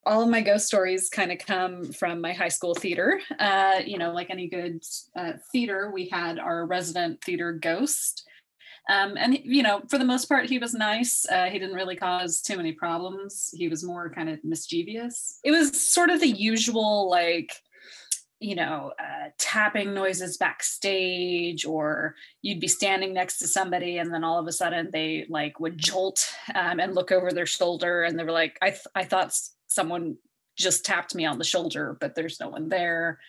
all of my ghost stories kind of come from my high school theater. Like any good theater, we had our resident theater ghost. And, for the most part, he was nice. He didn't really cause too many problems. He was more kind of mischievous. It was sort of the usual, tapping noises backstage, or you'd be standing next to somebody and then all of a sudden they would jolt and look over their shoulder, and they were like, I thought someone just tapped me on the shoulder, but there's no one there.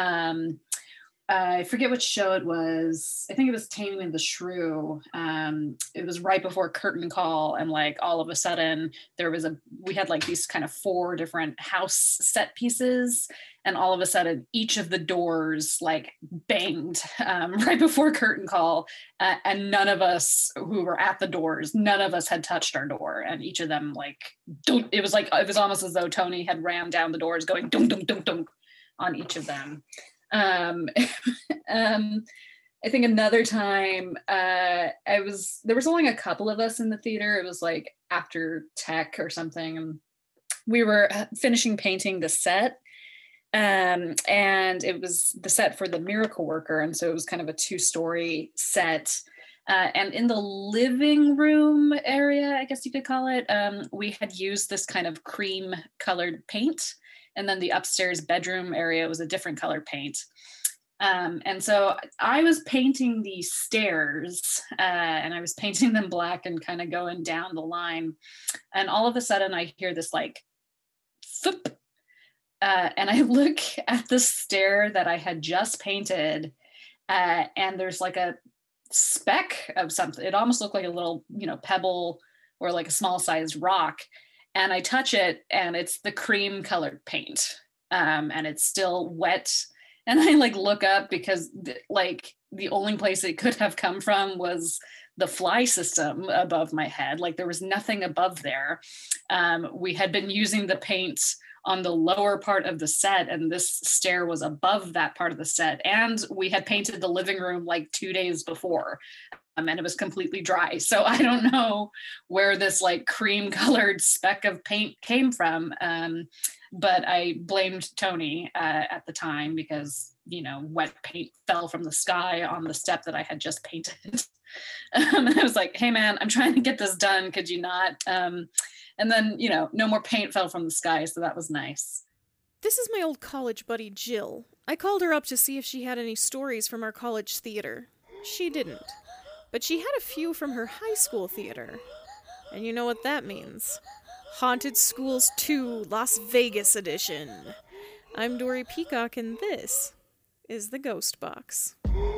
I forget which show it was. I think it was Taming of the Shrew. It was right before curtain call, and all of a sudden we had these kind of 4 different house set pieces, and all of a sudden each of the doors banged right before curtain call, and none of us who were at the doors, none of us had touched our door, and each of them it was almost as though Tony had rammed down the doors going dunk dunk dunk dunk on each of them. I think another time there was only a couple of us in the theater. It was after tech or something, and we were finishing painting the set, and it was the set for The Miracle Worker, and so it was kind of a 2-story set, and in the living room area, I guess you could call it, we had used this kind of cream colored paint. And then the upstairs bedroom area was a different color paint. And so I was painting the stairs, and I was painting them black and kind of going down the line. And all of a sudden I hear this thump. And I look at the stair that I had just painted, and there's a speck of something. It almost looked like a little, pebble or a small sized rock. And I touch it, and it's the cream colored paint, and it's still wet. And I look up because the only place it could have come from was the fly system above my head. There was nothing above there. We had been using the paint on the lower part of the set, and this stair was above that part of the set. And we had painted the living room 2 days before. And it was completely dry. So I don't know where this cream colored speck of paint came from. But I blamed Tony at the time because, wet paint fell from the sky on the step that I had just painted. And I was like, hey man, I'm trying to get this done. Could you not? And then, no more paint fell from the sky. So that was nice. This is my old college buddy, Jill. I called her up to see if she had any stories from our college theater. She didn't. But she had a few from her high school theater. And you know what that means. Haunted Schools 2 Las Vegas edition. I'm Dory Peacock, and this is the Ghost Box.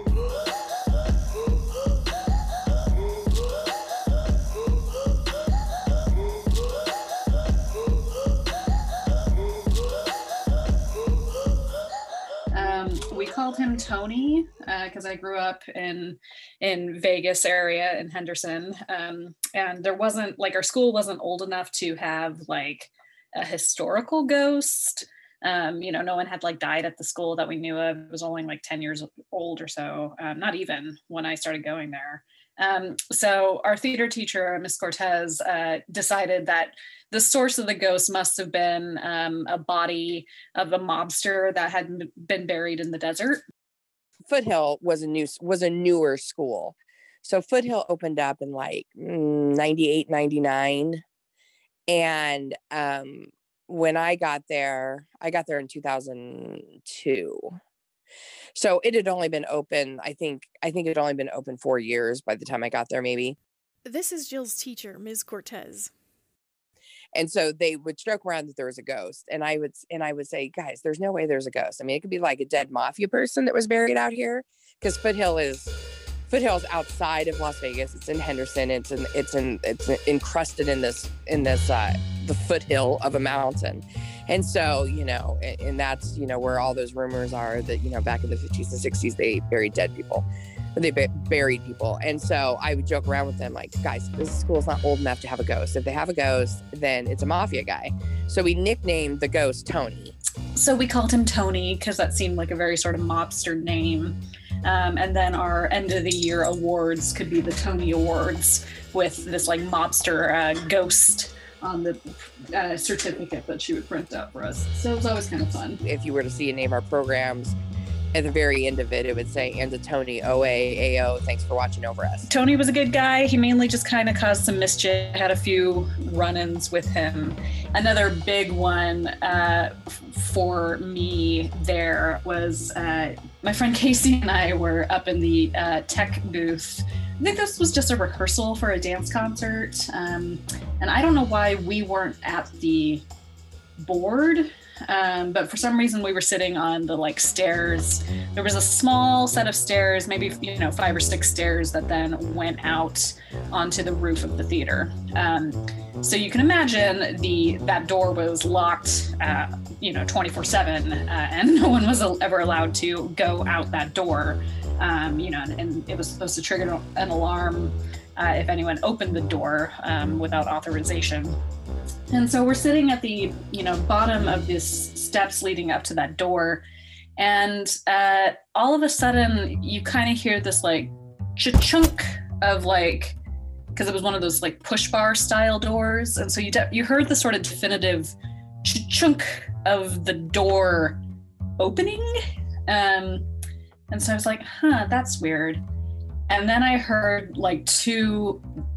We called him Tony because I grew up in Vegas area in Henderson, and there wasn't our school wasn't old enough to have a historical ghost. No one had died at the school that we knew of. It was only 10 years old or so, not even when I started going there. So our theater teacher, Miss Cortez, decided that the source of the ghost must have been a body of a mobster that had been buried in the desert. Foothill was a newer school. So Foothill opened up in 98, 99. And when I got there in 2002. So it had only been open, I think it had only been open 4 years by the time I got there, maybe. This is Jill's teacher, Ms. Cortez. And so they would joke around that there was a ghost. And I would say, guys, there's no way there's a ghost. I mean, it could be a dead mafia person that was buried out here, because Foothill is outside of Las Vegas. It's in Henderson. It's encrusted in this the foothill of a mountain. And so, and that's, where all those rumors are that, back in the 50s and 60s, they buried dead people. They buried people. And so I would joke around with them guys, this school's not old enough to have a ghost. If they have a ghost, then it's a mafia guy. So we nicknamed the ghost Tony. So we called him Tony because that seemed like a very sort of mobster name. And then our end of the year awards could be the Tony Awards with this mobster ghost on the certificate that she would print out for us. So it was always kind of fun. If you were to see and name our programs, at the very end of it would say, and to Tony, OA, AO, thanks for watching over us. Tony was a good guy. He mainly just kind of caused some mischief. I had a few run-ins with him. Another big one for me there was my friend Casey and I were up in the tech booth. I think this was just a rehearsal for a dance concert. And I don't know why we weren't at the board. But for some reason we were sitting on the like stairs. There was a small set of stairs, maybe 5 or 6 stairs that then went out onto the roof of the theater. So you can imagine that door was locked 24/7, and no one was ever allowed to go out that door. And it was supposed to trigger an alarm if anyone opened the door without authorization. And so we're sitting at the, bottom of these steps leading up to that door. And all of a sudden you kind of hear this like chunk of like, because it was one of those like push bar style doors. And so you heard the sort of definitive chunk of the door opening. And so I was like, that's weird. And then I heard like two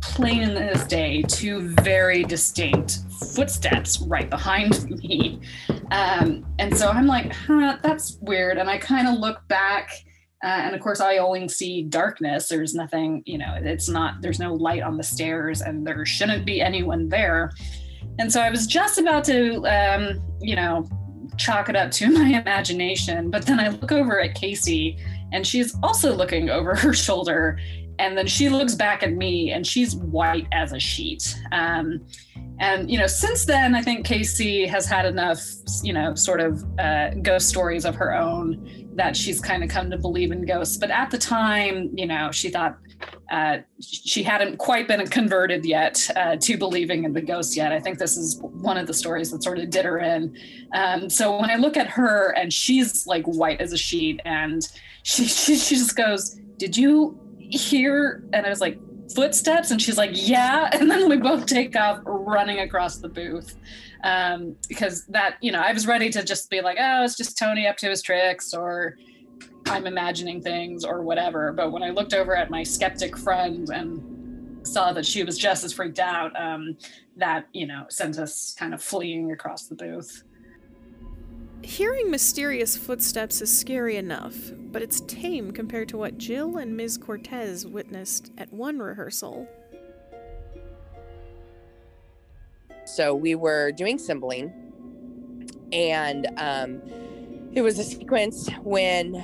very distinct footsteps right behind me. And so I'm like, that's weird. And I kind of look back and of course I only see darkness. There's nothing, there's no light on the stairs and there shouldn't be anyone there. And so I was just about to, chalk it up to my imagination. But then I look over at Casey and she's also looking over her shoulder. And then she looks back at me and she's white as a sheet. And, since then, I think Casey has had enough, ghost stories of her own that she's kind of come to believe in ghosts. But at the time, she thought she hadn't quite been converted yet to believing in the ghosts yet. I think this is one of the stories that sort of did her in. So when I look at her and she's like white as a sheet and she just goes, "Did you hear?" And I was like, "Footsteps?" And she's like, "Yeah." And then we both take off running across the booth because that, I was ready to just be like, oh, it's just Tony up to his tricks or I'm imagining things or whatever. But when I looked over at my skeptic friend and saw that she was just as freaked out, that, sent us kind of fleeing across the booth. Hearing mysterious footsteps is scary enough, but it's tame compared to what Jill and Ms. Cortez witnessed at one rehearsal. So we were doing Cymbeline, and it was a sequence when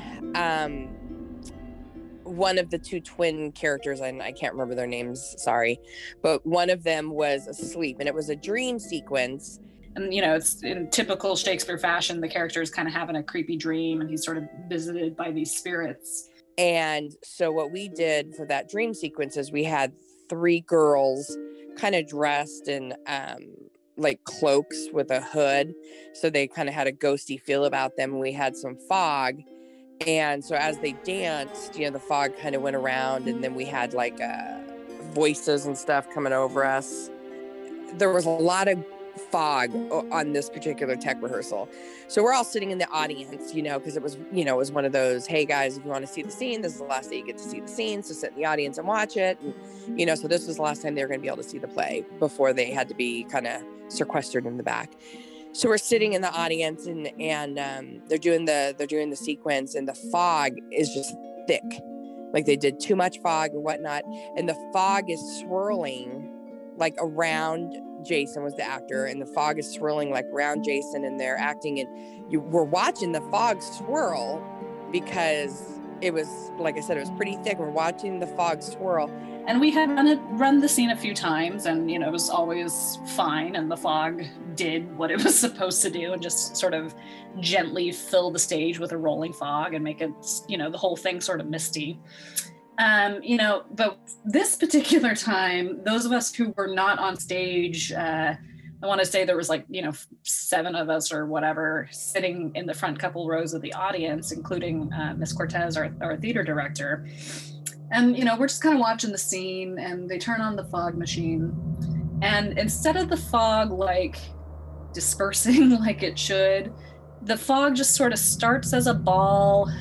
one of the two twin characters, and I can't remember their names, sorry, but one of them was asleep, and it was a dream sequence. And, it's in typical Shakespeare fashion, the character is kind of having a creepy dream and he's sort of visited by these spirits. And so what we did for that dream sequence is we had 3 girls kind of dressed in like cloaks with a hood. So they kind of had a ghosty feel about them. We had some fog. And so as they danced, the fog kind of went around and then we had like voices and stuff coming over us. There was a lot of fog on this particular tech rehearsal. So we're all sitting in the audience, because it was, it was one of those, hey guys, if you want to see the scene, this is the last day you get to see the scene. So sit in the audience and watch it. And, so this was the last time they were going to be able to see the play before they had to be kind of sequestered in the back. So we're sitting in the audience and they're doing the sequence and the fog is just thick. Like they did too much fog and whatnot. And the fog is swirling like around Jason was the actor, and the fog is swirling like around Jason and they're acting, and we're watching the fog swirl because it was, like I said, it was pretty thick. We're watching the fog swirl. And we had run the scene a few times and, it was always fine. And the fog did what it was supposed to do and just sort of gently fill the stage with a rolling fog and make it, the whole thing sort of misty. But this particular time, those of us who were not on stage, I want to say there was 7 of us or whatever sitting in the front couple rows of the audience, including Miss Cortez, our theater director. And, we're just kind of watching the scene and they turn on the fog machine And instead of the fog like dispersing like it should, the fog just sort of starts as a ball,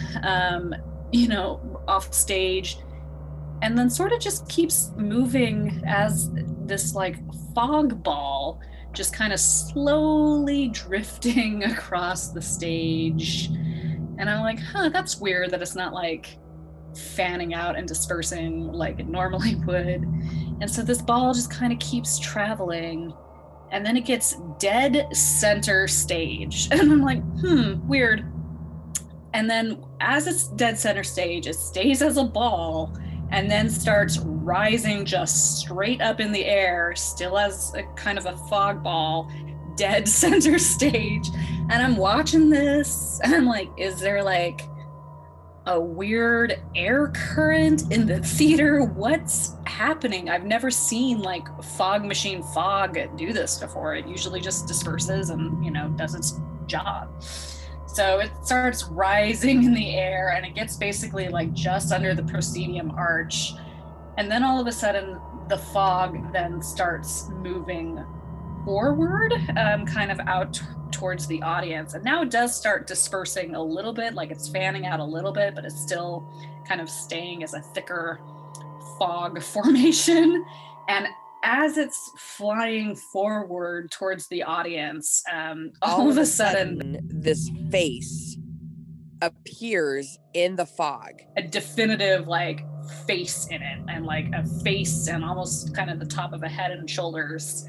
off stage, and then sort of just keeps moving as this like fog ball, just kind of slowly drifting across the stage. And I'm like, that's weird that it's not like fanning out and dispersing like it normally would. And so this ball just kind of keeps traveling, and then it gets dead center stage. And I'm like, weird. And then as it's dead center stage, it stays as a ball and then starts rising just straight up in the air, still as a kind of a fog ball, dead center stage. And I'm watching this and I'm like, is there like a weird air current in the theater? What's happening? I've never seen like fog machine fog do this before. It usually just disperses and, does its job. So it starts rising in the air and it gets basically like just under the proscenium arch. And then all of a sudden the fog then starts moving forward, kind of out towards the audience. And now it does start dispersing a little bit, like it's fanning out a little bit, but it's still kind of staying as a thicker fog formation. And as it's flying forward towards the audience, all of a sudden this face appears in the fog. A definitive like face in it, and like a face and almost kind of the top of a head and shoulders.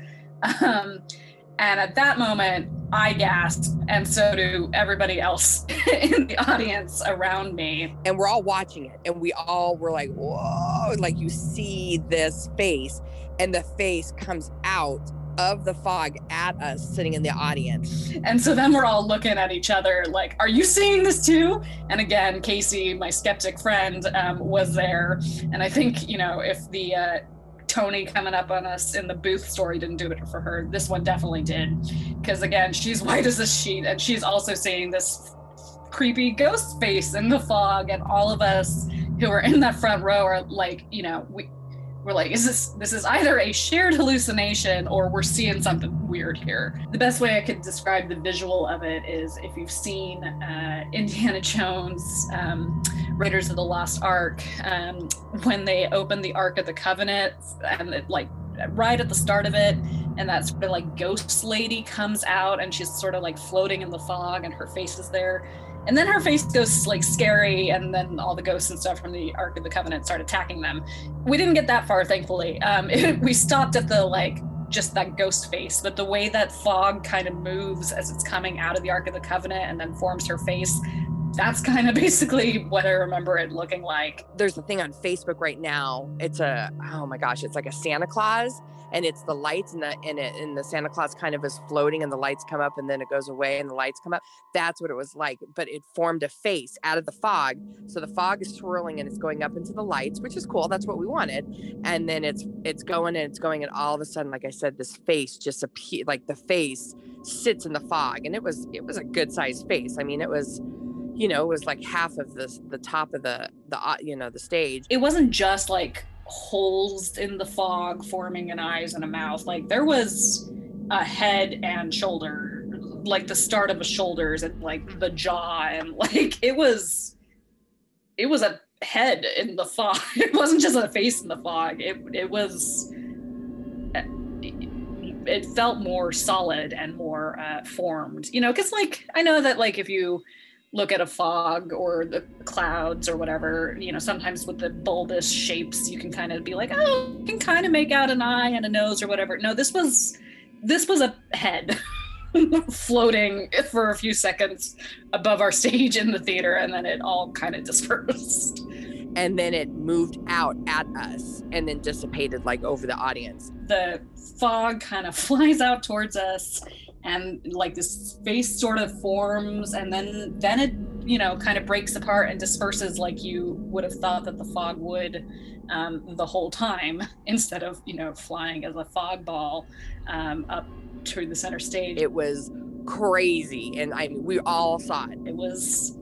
And at that moment, I gasped, and so do everybody else in the audience around me. And we're all watching it, and we all were like, whoa, like you see this face, and the face comes out of the fog at us sitting in the audience. And so then we're all looking at each other like, are you seeing this too? And again, Casey, my skeptic friend, was there. And I think, if the Tony coming up on us in the booth story didn't do it for her, this one definitely did. Because again, she's white as a sheet, and she's also seeing this creepy ghost face in the fog. And all of us who are in that front row are like, we're like, this is either a shared hallucination or we're seeing something weird here. The best way I could describe the visual of it is if you've seen Indiana Jones, Raiders of the Lost Ark, when they open the Ark of the Covenant, and it, like right at the start of it, and that sort of like ghost lady comes out and she's sort of like floating in the fog and her face is there. And then her face goes like scary, and then all the ghosts and stuff from the Ark of the Covenant start attacking them. We didn't get that far, thankfully. We stopped at the like just that ghost face, but the way that fog kind of moves as it's coming out of the Ark of the Covenant and then forms her face, that's kind of basically what I remember it looking like. There's a thing on Facebook right now. It's it's like a Santa Claus, and it's the lights and the Santa Claus kind of is floating, and the lights come up and then it goes away and the lights come up. That's what it was like, but it formed a face out of the fog. So the fog is swirling and it's going up into the lights, which is cool. That's what we wanted. And then it's going and it's going, and all of a sudden, like I said, this face just appeared, like the face sits in the fog, and it was a good sized face. I mean, it was, it was like half of the top of the stage. It wasn't just like holes in the fog forming an eyes and a mouth. Like there was a head and shoulder, like the start of the shoulders and like the jaw, and like it was a head in the fog. It wasn't just a face in the fog. It felt more solid and more formed, because like I know that like if you look at a fog or the clouds or whatever, sometimes with the bulbous shapes, you can kind of be like, oh, you can kind of make out an eye and a nose or whatever. No, this was a head floating for a few seconds above our stage in the theater, and then it all kind of dispersed. And then it moved out at us and then dissipated like over the audience. The fog kind of flies out towards us, and like this face sort of forms, and then it kind of breaks apart and disperses like you would have thought that the fog would the whole time, instead of flying as a fog ball up to the center stage. It was crazy, and we all saw it. It was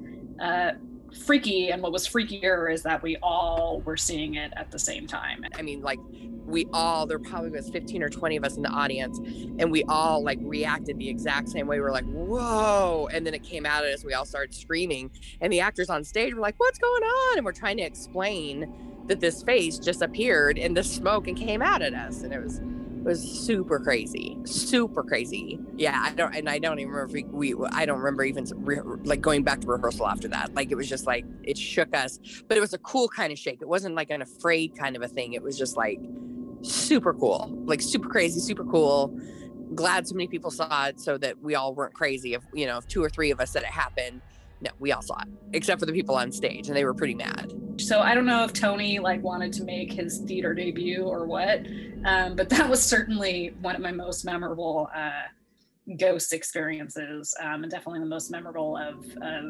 freaky, and what was freakier is that we all were seeing it at the same time. I mean, like there probably was 15 or 20 of us in the audience, and we all like reacted the exact same way. We were like, whoa. And then it came out at us. We all started screaming, and the actors on stage were like, what's going on? And we're trying to explain that this face just appeared in the smoke and came out at us. And it was super crazy. Yeah. I don't even remember if I don't remember even like going back to rehearsal after that. Like, it was just like, it shook us, but it was a cool kind of shake. It wasn't like an afraid kind of a thing. It was just like super cool, like super crazy, super cool. Glad so many people saw it so that we all weren't crazy. If 2 or 3 of us said it happened, no, we all saw it, except for the people on stage, and they were pretty mad. So I don't know if Tony like wanted to make his theater debut or what, but that was certainly one of my most memorable ghost experiences, and definitely the most memorable of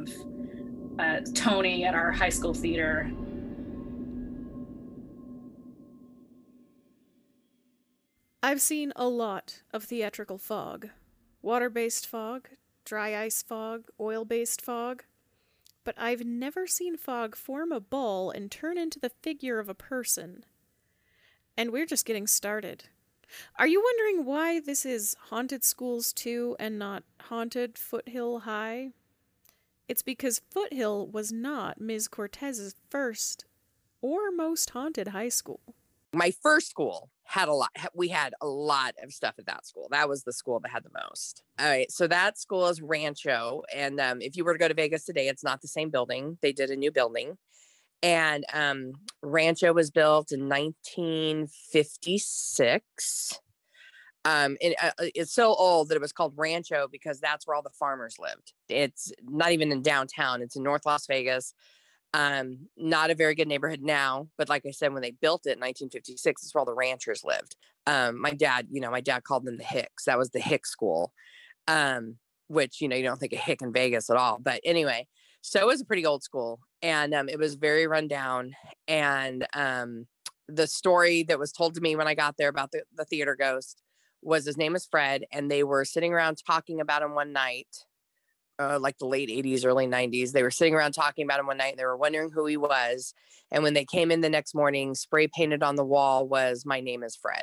Tony at our high school theater. I've seen a lot of theatrical fog. Water-based fog, dry ice fog, oil-based fog. But I've never seen fog form a ball and turn into the figure of a person. And we're just getting started. Are you wondering why this is Haunted Schools 2 and not Haunted Foothill High? It's because Foothill was not Ms. Cortez's first or most haunted high school. My first school we had a lot of stuff at that school. That was the school that had the most. All right. So that school is Rancho. And if you were to go to Vegas today, it's not the same building. They did a new building. And Rancho was built in 1956. It's so old that it was called Rancho because that's where all the farmers lived. It's not even in downtown. It's in North Las Vegas. Not a very good neighborhood now, but like I said, when they built it in 1956, it's where all the ranchers lived. My dad called them the Hicks. That was the Hick school, which, you don't think of Hick in Vegas at all. But anyway, so it was a pretty old school, and it was very run down. And the story that was told to me when I got there about the theater ghost was his name is Fred, and they were sitting around talking about him one night. Like the late 80s, early 90s. They were sitting around talking about him one night, and they were wondering who he was. And when they came in the next morning, spray painted on the wall was, "My name is Fred."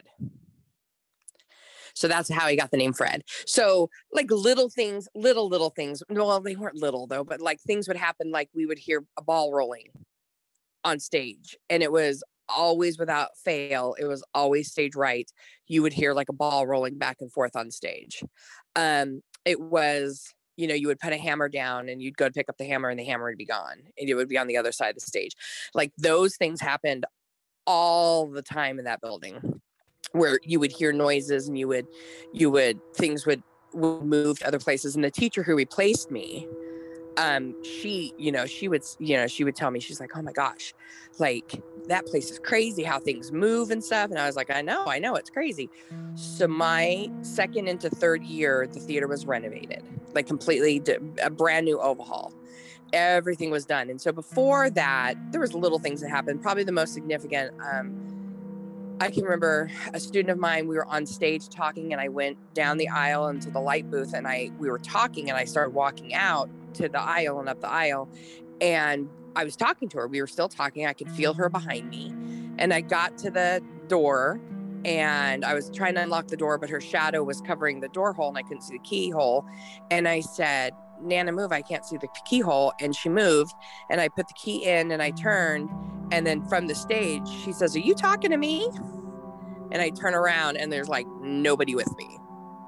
So that's how he got the name Fred. So like little things. Well, they weren't little though, but like things would happen. Like we would hear a ball rolling on stage, and it was always without fail. It was always stage right. You would hear like a ball rolling back and forth on stage. It was, you would put a hammer down and you'd go to pick up the hammer and the hammer would be gone and it would be on the other side of the stage. Like those things happened all the time in that building where you would hear noises and things would move to other places. And the teacher who replaced me, she would tell me, she's like, "Oh my gosh, like that place is crazy how things move and stuff." And I was like, I know it's crazy. So my second into third year, the theater was renovated, like completely a brand new overhaul. Everything was done. And so before that, there was little things that happened. Probably the most significant, I can remember a student of mine, we were on stage talking, and I went down the aisle into the light booth, and we were talking, and I started walking out to the aisle and up the aisle, and I was talking to her. We were still talking. I could feel her behind me, and I got to the door, and I was trying to unlock the door, but her shadow was covering the door hole, and I couldn't see the keyhole. And I said, "Nana, move. I can't see the keyhole." And she moved, and I put the key in, and I turned, and then from the stage, she says, "Are you talking to me?" And I turn around, and there's like nobody with me.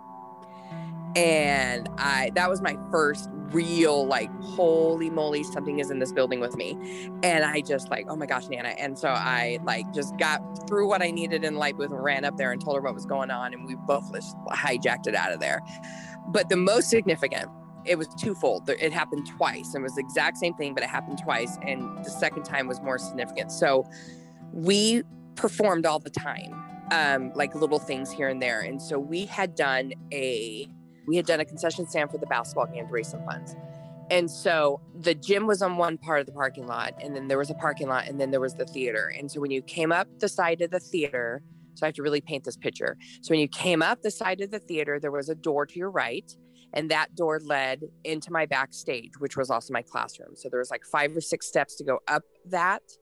And that was my first real, like, holy moly, something is in this building with me. And I just like, oh my gosh, Nana. And so I like just got through what I needed in the light booth and ran up there and told her what was going on. And we both just hijacked it out of there. But the most significant, it was twofold. It happened twice. It was the exact same thing, but it happened twice. And the second time was more significant. So we performed all the time, like little things here and there. And so we had done a concession stand for the basketball game to raise some funds. And so the gym was on one part of the parking lot, and then there was a parking lot, and then there was the theater. And so when you came up the side of the theater, so I have to really paint this picture. So when you came up the side of the theater, there was a door to your right, and that door led into my backstage, which was also my classroom. So there was like 5 or 6 steps to go up that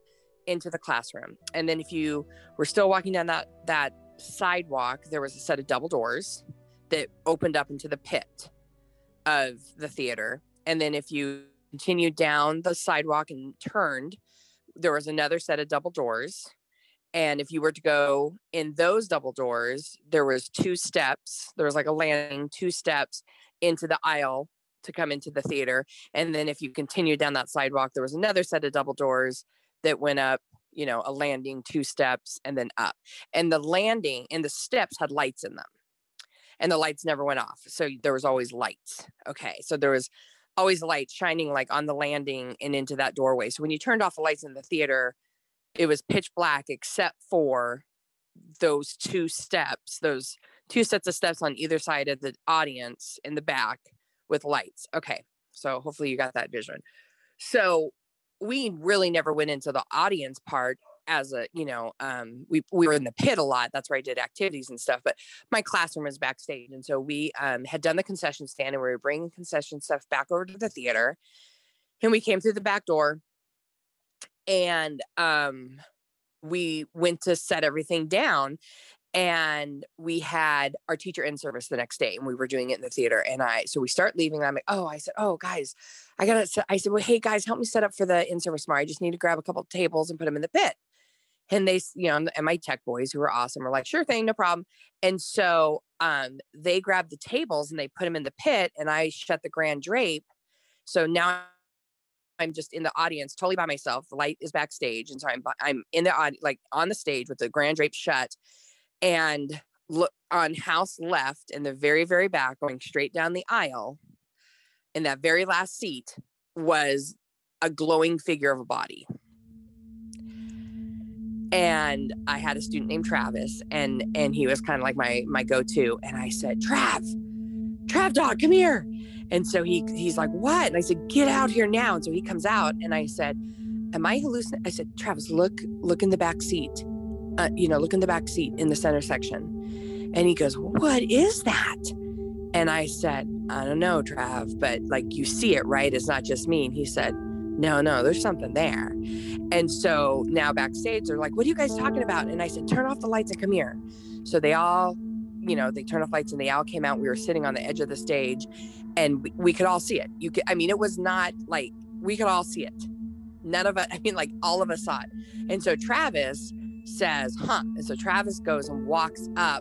into the classroom. And then if you were still walking down that sidewalk, there was a set of double doors that opened up into the pit of the theater. And then if you continued down the sidewalk and turned, there was another set of double doors. And if you were to go in those double doors, there was 2 steps. There was like a landing, 2 steps into the aisle to come into the theater. And then if you continued down that sidewalk, there was another set of double doors that went up, a landing, 2 steps, and then up. And the landing and the steps had lights in them. And the lights never went off. So there was always lights. Okay. So there was always lights shining like on the landing and into that doorway. So when you turned off the lights in the theater, it was pitch black except for those 2 steps, those 2 sets of steps on either side of the audience in the back with lights. Okay. So hopefully you got that vision. So we really never went into the audience part as a, we were in the pit a lot. That's where I did activities and stuff, but my classroom was backstage. And so we had done the concession stand and we were bringing concession stuff back over to the theater, and we came through the back door, and we went to set everything down, and we had our teacher in service the next day, and we were doing it in the theater. And so we start leaving. And I'm like, I said, guys, I said, well, hey guys, help me set up for the in-service tomorrow. I just need to grab a couple of tables and put them in the pit. And they, and my tech boys who were awesome were like, sure thing, no problem. And so they grabbed the tables and they put them in the pit, and I shut the grand drape. So now I'm just in the audience, totally by myself. The light is backstage. And so I'm in the like on the stage with the grand drape shut, and look on house left in the very, very back, going straight down the aisle. In that very last seat was a glowing figure of a body. And I had a student named Travis, and he was kind of like my go-to. And I said, Trav dog, come here. And so he's like, what? And I said, get out here now. And so he comes out, and I said, am I hallucinating? I said, Travis, look in the back seat. Look in the back seat in the center section. And he goes, what is that? And I said, I don't know, Trav, but like, you see it, right? It's not just me. And he said, no, there's something there. And so now backstage, they're like, what are you guys talking about? And I said, turn off the lights and come here. So they all, they turned off lights and they all came out. We were sitting on the edge of the stage, and we could all see it. It was not like, we could all see it. None of it, all of us saw it. And so Travis says, and so Travis goes and walks up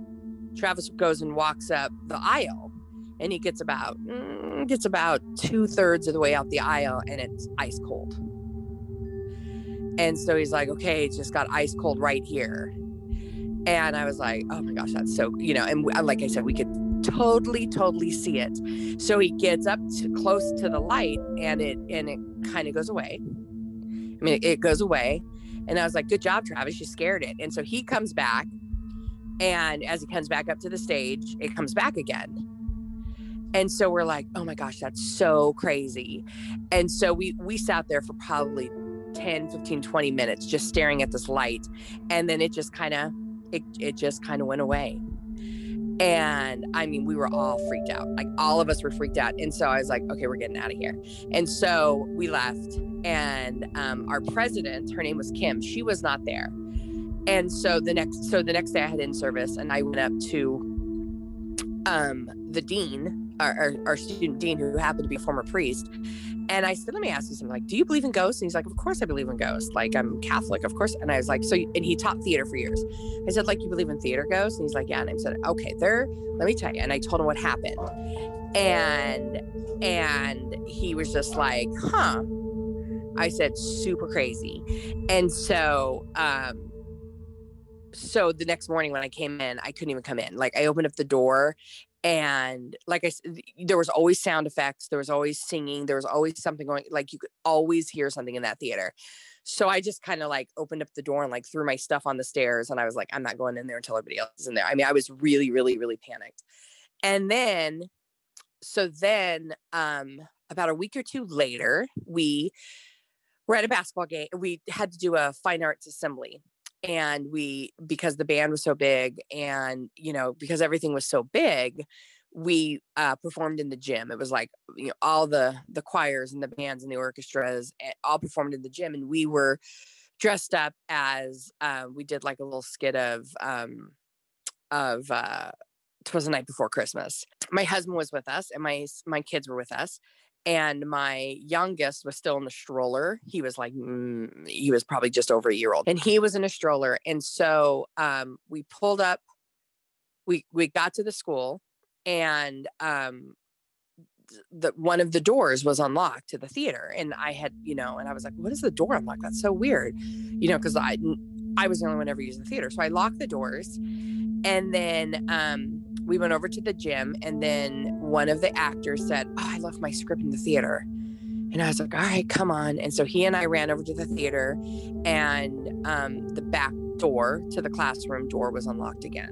the aisle, and he gets about 2/3 of the way out the aisle, and it's ice cold. And so he's like, okay, it's just got ice cold right here. And I was like, oh my gosh, that's so, and like I said, we could totally see it. So he gets up close to the light, and it kind of goes away. It goes away. And I was like, good job, Travis, you scared it. And so he comes back, and as he comes back up to the stage, it comes back again. And so we're like, oh my gosh, that's so crazy. And so we sat there for probably 10, 15, 20 minutes just staring at this light. And then it just kind of went away. And we were all freaked out. Like, all of us were freaked out. And so I was like, okay, we're getting out of here. And so we left, and our president, her name was Kim, she was not there. And so the next day I had in service, and I went up to the dean, our student dean, who happened to be a former priest. And I said, let me ask you something. Like, do you believe in ghosts? And he's like, of course I believe in ghosts. Like, I'm Catholic, of course. And I was like, and he taught theater for years. I said, like, you believe in theater ghosts? And he's like, yeah. And I said, okay, let me tell you. And I told him what happened. And he was just like, huh. I said, super crazy. And so the next morning when I came in, I couldn't even come in. Like, I opened up the door, and like I said, there was always sound effects. There was always singing. There was always something going, like, you could always hear something in that theater. So I just kind of like opened up the door and like threw my stuff on the stairs. And I was like, I'm not going in there until everybody else is in there. I was really, really, really panicked. And then, about a week or two later, we were at a basketball game. We had to do a fine arts assembly. And because the band was so big, and, because everything was so big, we performed in the gym. It was like, all the choirs and the bands and the orchestras all performed in the gym. And we were dressed up as, we did like a little skit of 'Twas the Night Before Christmas. My husband was with us, and my kids were with us. And my youngest was still in the stroller. He was like, he was probably just over a year old, and he was in a stroller. And so we pulled up, we got to the school, and one of the doors was unlocked to the theater. And I had, and I was like, what is the door unlocked? That's so weird, because I was the only one ever using the theater. So I locked the doors, and then we went over to the gym, and then one of the actors said, oh, I left my script in the theater. And I was like, all right, come on. And so he and I ran over to the theater, and the back door to the classroom door was unlocked again.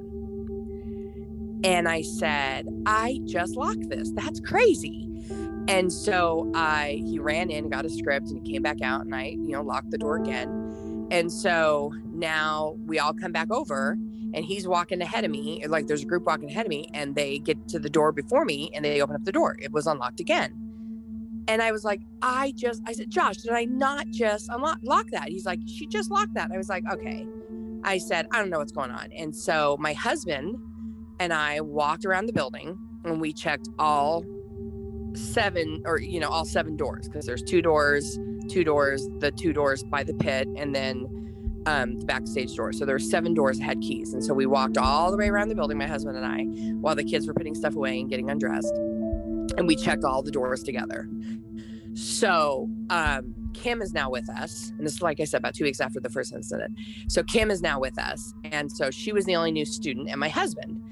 And I said, I just locked this. That's crazy. And so he ran in, got a script, and he came back out, and I, locked the door again. And so now we all come back over, and he's walking ahead of me. Like, there's a group walking ahead of me, and they get to the door before me, and they open up the door. It was unlocked again. And I was like, I said, Josh, did I not just lock that? He's like, she just locked that. I was like, okay. I said, I don't know what's going on. And so my husband and I walked around the building, and we checked all 7 doors, because there's 2 doors, the 2 doors by the pit, and then the backstage door. So there were 7 doors that had keys. And so we walked all the way around the building, my husband and I, while the kids were putting stuff away and getting undressed. And we checked all the doors together. So Kim is now with us. And this is, like I said, about 2 weeks after the first incident. So Kim is now with us. And so she was the only new student, and my husband,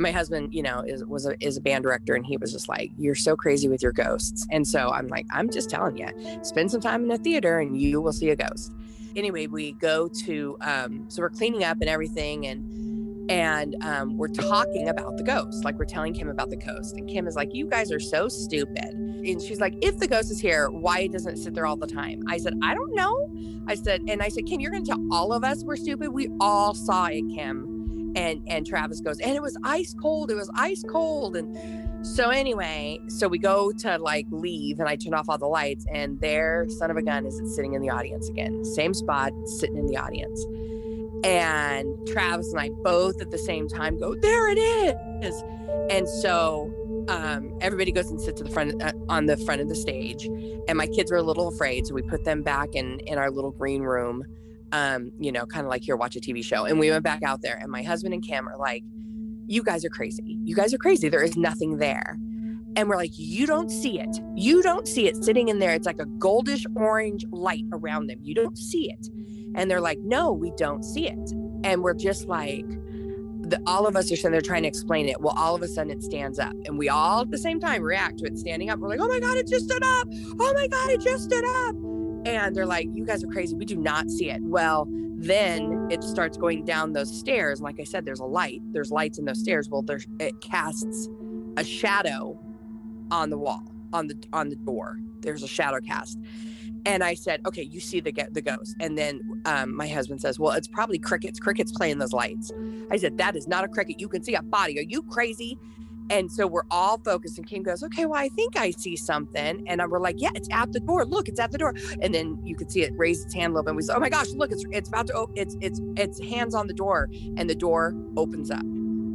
is a band director. And he was just like, you're so crazy with your ghosts. And so I'm like, I'm just telling you, spend some time in a theater and you will see a ghost. Anyway, we go to, so we're cleaning up and everything, and we're talking about the ghost. Like, we're telling Kim about the ghost, and Kim is like, you guys are so stupid. And she's like, if the ghost is here, why doesn't it sit there all the time? I said, I don't know. I said, Kim, you're going to tell all of us we're stupid? We all saw it, Kim. And Travis goes, and it was ice cold. It was ice cold. And so anyway, so we go to like leave, and I turn off all the lights, and there, son of a gun, is sitting in the audience again. Same spot, sitting in the audience. And Travis and I both at the same time go, there it is. And so everybody goes and sits at the front, on the front of the stage. And my kids were a little afraid. So we put them back in our little green room, kind of like, here, watch a TV show. And we went back out there, and my husband and Kim are like, you guys are crazy. You guys are crazy. There is nothing there. And we're like, you don't see it. You don't see it sitting in there. It's like a goldish orange light around them. You don't see it. And they're like, no, we don't see it. And we're just like, all of us are sitting there trying to explain it. Well, all of a sudden it stands up, and we all at the same time react to it standing up. We're like, oh my God, it just stood up. Oh my God, it just stood up. And they're like, you guys are crazy. We do not see it. Well, then it starts going down those stairs. Like I said, there's a light. There's lights in those stairs. Well, it casts a shadow on the wall, on the door. There's a shadow cast. And I said, okay, you see the ghost. And then my husband says, well, it's probably crickets. Crickets playing those lights. I said, that is not a cricket. You can see a body. Are you crazy? And so we're all focused, and Kim goes, okay, well, I think I see something. And we're like, yeah, it's at the door. Look, it's at the door. And then you could see it raise its hand a little bit. And we said, oh my gosh, look, it's about to, it's hands on the door, and the door opens up.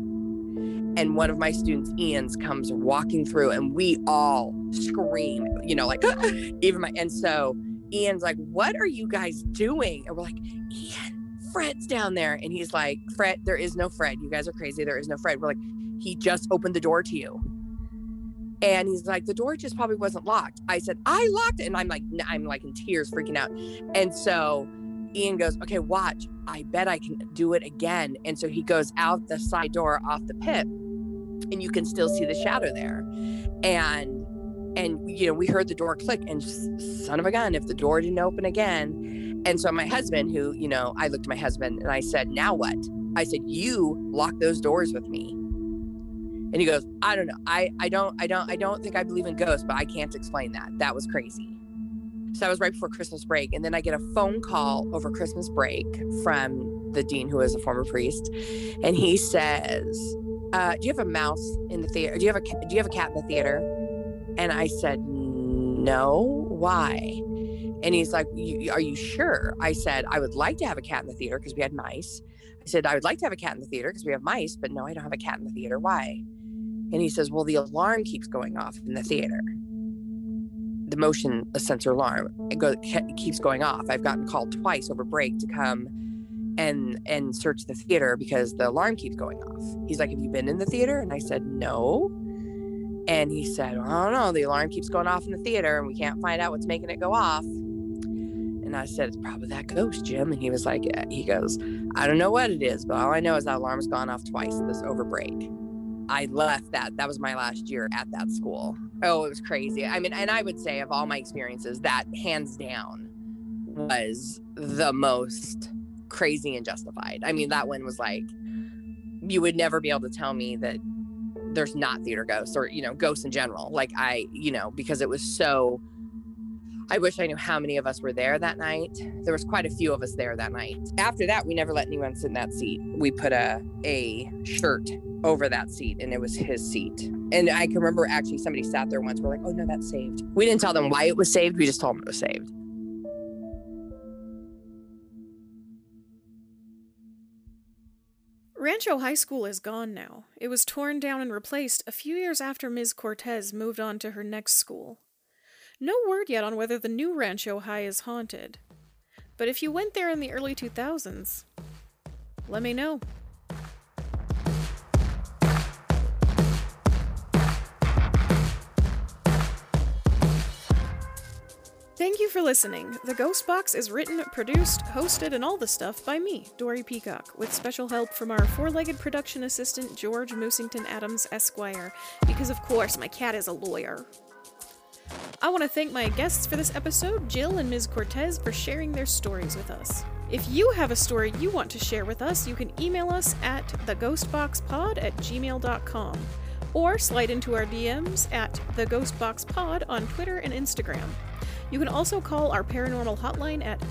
And one of my students, Ian's, comes walking through, and we all scream, like, even and so Ian's like, what are you guys doing? And we're like, Ian, Fred's down there. And he's like, Fred, there is no Fred. You guys are crazy. There is no Fred. We're like, he just opened the door to you. And he's like, the door just probably wasn't locked. I said, I locked it. And I'm like in tears, freaking out. And so Ian goes, okay, watch. I bet I can do it again. And so he goes out the side door off the pit, and you can still see the shadow there. And we heard the door click, and son of a gun, if the door didn't open again. And so my husband, who, I looked at my husband, and I said, now what? I said, you lock those doors with me. And he goes, I don't know. I don't think I believe in ghosts, but I can't explain that. That was crazy. So that was right before Christmas break. And then I get a phone call over Christmas break from the dean, who is a former priest. And he says, do you have a mouse in the theater? Do you have a cat in the theater? And I said, no, why? And he's like, are you sure? I said, I would like to have a cat in the theater because we had mice. I said, I would like to have a cat in the theater because we have mice, but no, I don't have a cat in the theater. Why? And he says, well, the alarm keeps going off in the theater. The motion sensor alarm, keeps going off. I've gotten called twice over break to come and search the theater because the alarm keeps going off. He's like, have you been in the theater? And I said, no. And he said, well, I don't know. The alarm keeps going off in the theater and we can't find out what's making it go off. And I said, it's probably that ghost, Jim. And he was like, yeah. He goes, I don't know what it is, but all I know is that alarm's gone off twice this over break. I left that was my last year at that school. Oh, it was crazy. I mean, and I would say of all my experiences, that hands down was the most crazy and justified. I mean, that one was like, you would never be able to tell me that there's not theater ghosts or, ghosts in general. Like because it was so, I wish I knew how many of us were there that night. There was quite a few of us there that night. After that, we never let anyone sit in that seat. We put a shirt over that seat and it was his seat. And I can remember actually somebody sat there once. We're like, oh no, that's saved. We didn't tell them why it was saved. We just told them it was saved. Rancho High School is gone now. It was torn down and replaced a few years after Ms. Cortez moved on to her next school. No word yet on whether the new Rancho High is haunted. But if you went there in the early 2000s, let me know. Thank you for listening. The Ghost Box is written, produced, hosted, and all the stuff by me, Dory Peacock, with special help from our four-legged production assistant, George Moosington Adams, Esquire, because of course my cat is a lawyer. I want to thank my guests for this episode, Jill and Ms. Cortez, for sharing their stories with us. If you have a story you want to share with us, you can email us at theghostboxpod@gmail.com or slide into our DMs at theghostboxpod on Twitter and Instagram. You can also call our paranormal hotline at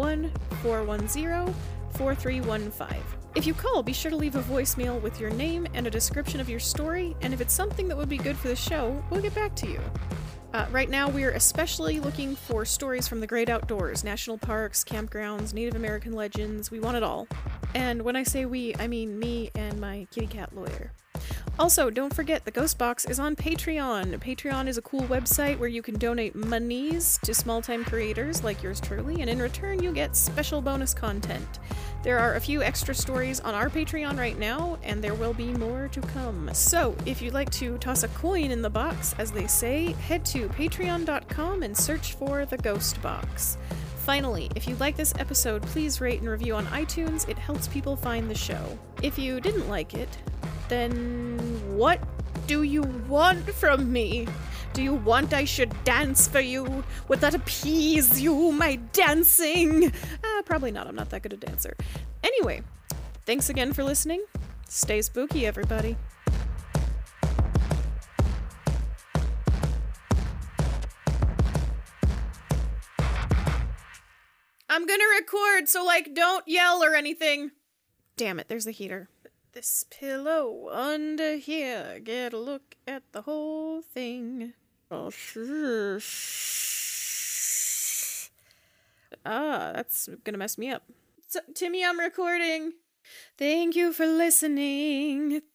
801-410-4315. If you call, be sure to leave a voicemail with your name and a description of your story, and if it's something that would be good for the show, we'll get back to you. Right now, we're especially looking for stories from the great outdoors, national parks, campgrounds, Native American legends, we want it all. And when I say we, I mean me and my kitty cat lawyer. Also, don't forget, the Ghost Box is on Patreon. Patreon is a cool website where you can donate monies to small-time creators like yours truly, and in return you get special bonus content. There are a few extra stories on our Patreon right now, and there will be more to come. So, if you'd like to toss a coin in the box, as they say, head to patreon.com and search for the Ghost Box. Finally, if you like this episode, please rate and review on iTunes. It helps people find the show. If you didn't like it, then what do you want from me? Do you want I should dance for you? Would that appease you, my dancing? Probably not. I'm not that good a dancer. Anyway, thanks again for listening. Stay spooky, everybody. I'm gonna record, so don't yell or anything. Damn it, there's the heater. This pillow under here, get a look at the whole thing. Oh, that's gonna mess me up. So, Timmy, I'm recording. Thank you for listening.